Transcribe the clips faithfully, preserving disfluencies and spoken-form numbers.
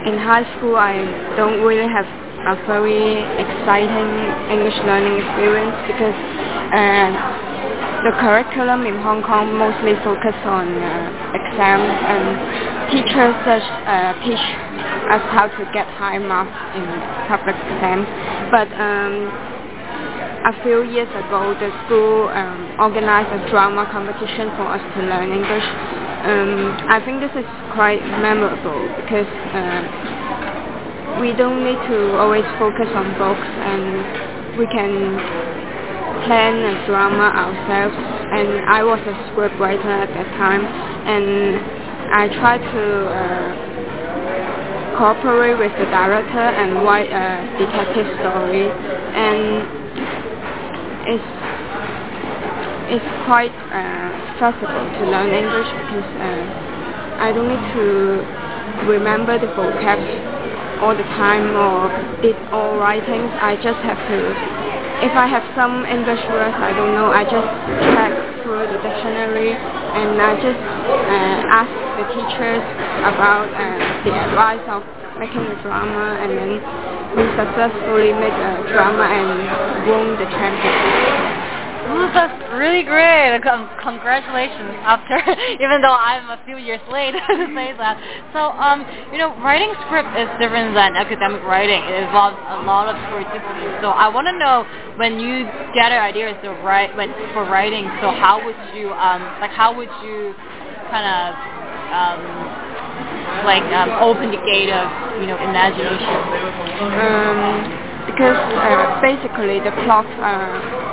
In high school, I don't really have a very exciting English learning experience because uh, the curriculum in Hong Kong mostly focus on uh, exams, and teachers just uh, teach us how to get high marks in public exams. But um, a few years ago, the school um, organized a drama competition for us to learn English. Um, I think this is quite memorable because uh, we don't need to always focus on books, and we can plan a drama ourselves. And I was a script writer at that time, and I tried to uh, cooperate with the director and write a detective story. And it's it's quite uh, feasible to learn English because uh, I don't need to remember the vocab all the time or did all writings. I just have to, if I have some English words I don't know, I just check through the dictionary, and I just uh, ask the teachers about uh, the advice of making a drama, and then we successfully make a drama and won the championship. Ooh, that's really great. Com- congratulations. After, even though I'm a few years late to say that. So, um, you know, writing script is different than academic writing. It involves a lot of creativity. So, I want to know, when you gather ideas to write, when, for writing, so how would you, um, like, how would you kind of, um, like, um, open the gate of, you know, imagination? Um, because uh, basically the plot. Uh,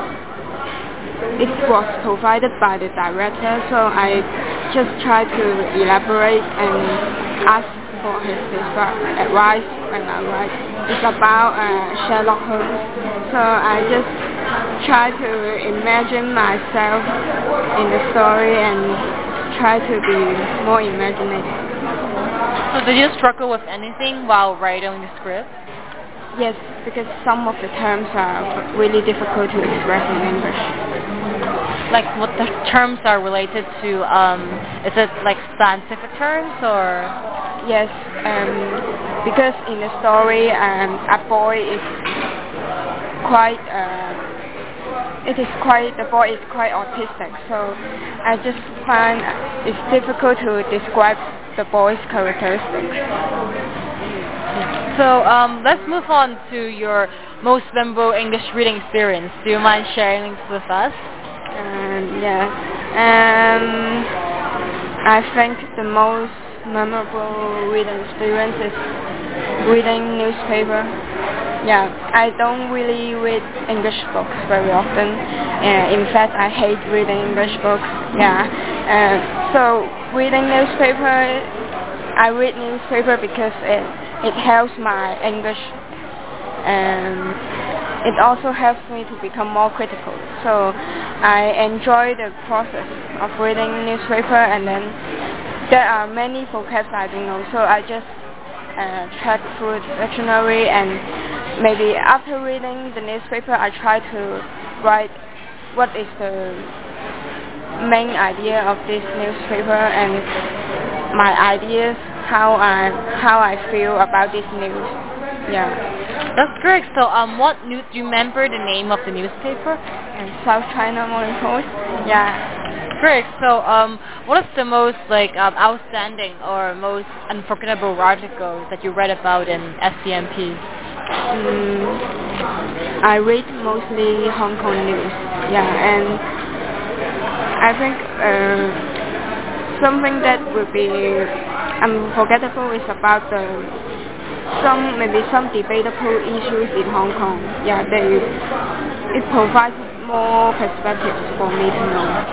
It was provided by the director, so I just try to elaborate and ask for his advice when I write. It's about uh, Sherlock Holmes, so I just try to imagine myself in the story and try to be more imaginative. So did you struggle with anything while writing the script? Yes, because some of the terms are really difficult to express in English. Like what the terms are related to, um, is it like scientific terms or? Yes, um, because in the story um, a boy is quite, uh, it is quite, the boy is quite autistic, so I just find it's difficult to describe the boy's characteristics. So um, let's move on to your most memorable English reading experience. Do you mind sharing this with us? Um, yeah, um, I think the most memorable reading experience is reading newspaper. Yeah, I don't really read English books very often. Uh, in fact, I hate reading English books. Yeah, uh, so reading newspaper, I read newspaper because it it helps my English. Um, It also helps me to become more critical. So I enjoy the process of reading newspaper, and then there are many vocabs I don't know. So I just uh, check through the dictionary, and maybe after reading the newspaper, I try to write what is the main idea of this newspaper and my ideas, how I how I feel about this news. Yeah. That's great. So, um, what news? Do you remember the name of the newspaper? And South China Morning Post. Yeah. Great. So, um, what is the most like um, outstanding or most unforgettable article that you read about in S C M P? Mm, I read mostly Hong Kong news. Yeah, and I think uh, something that would be unforgettable is about the. Some maybe some debatable issues in Hong Kong. Yeah, they it provides more perspectives for me to know.